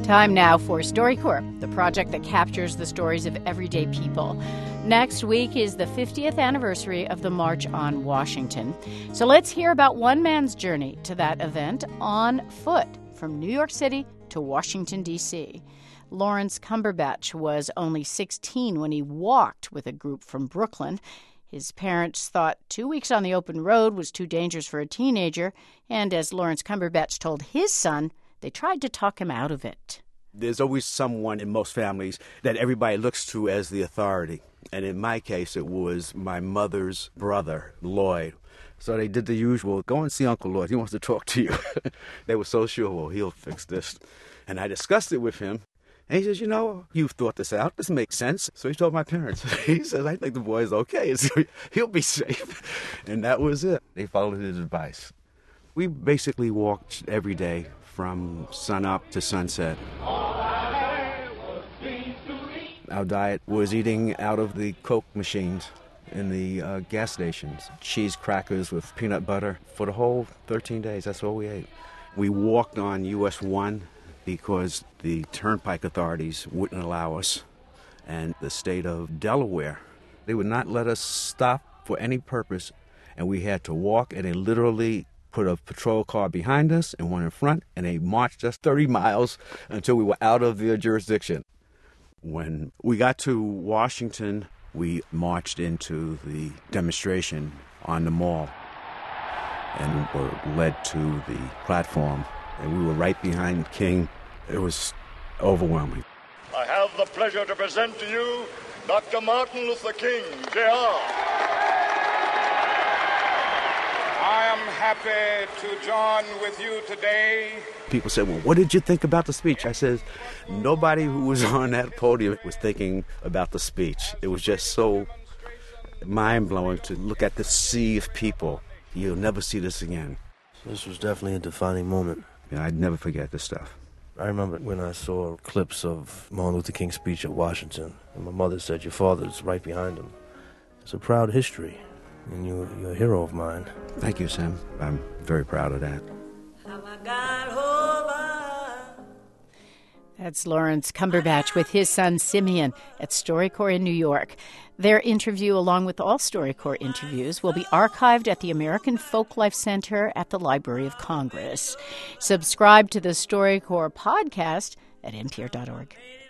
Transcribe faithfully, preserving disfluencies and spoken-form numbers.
Time now for StoryCorps, the project that captures the stories of everyday people. Next week is the fiftieth anniversary of the March on Washington. So let's hear about one man's journey to that event on foot from New York City to Washington, D C Lawrence Cumberbatch was only sixteen when he walked with a group from Brooklyn. His parents thought two weeks on the open road was too dangerous for a teenager, and as Lawrence Cumberbatch told his son, they tried to talk him out of it. There's always someone in most families that everybody looks to as the authority. And in my case, it was my mother's brother, Lloyd. So they did the usual, go and see Uncle Lloyd. He wants to talk to you. They were so sure, well, he'll fix this. And I discussed it with him. And he says, you know, you've thought this out. This makes sense. So he told my parents. He says, I think the boy's okay. He'll be safe. And that was it. They followed his advice. We basically walked every day from sunup to sunset. Our diet was eating out of the Coke machines in the uh, gas stations. Cheese crackers with peanut butter. For the whole thirteen days, that's all we ate. We walked on U S one because the turnpike authorities wouldn't allow us. And the state of Delaware, they would not let us stop for any purpose. And we had to walk, and they literally put a patrol car behind us and one in front, and they marched us thirty miles until we were out of their jurisdiction. When we got to Washington, we marched into the demonstration on the mall and were led to the platform, and we were right behind King. It was overwhelming. I have the pleasure to present to you Doctor Martin Luther King, J R I am happy to join with you today. People said, well, what did you think about the speech? I said, nobody who was on that podium was thinking about the speech. It was just so mind-blowing to look at the sea of people. You'll never see this again. This was definitely a defining moment. Yeah, I'd never forget this stuff. I remember when I saw clips of Martin Luther King's speech at Washington, and my mother said, your father's right behind him. It's a proud history, and you're, you're a hero of mine. Thank you, Sam. I'm very proud of that. That's Lawrence Cumberbatch with his son Simeon at StoryCorps in New York. Their interview, along with all StoryCorps interviews, will be archived at the American Folklife Center at the Library of Congress. Subscribe to the StoryCorps podcast at N P R dot org.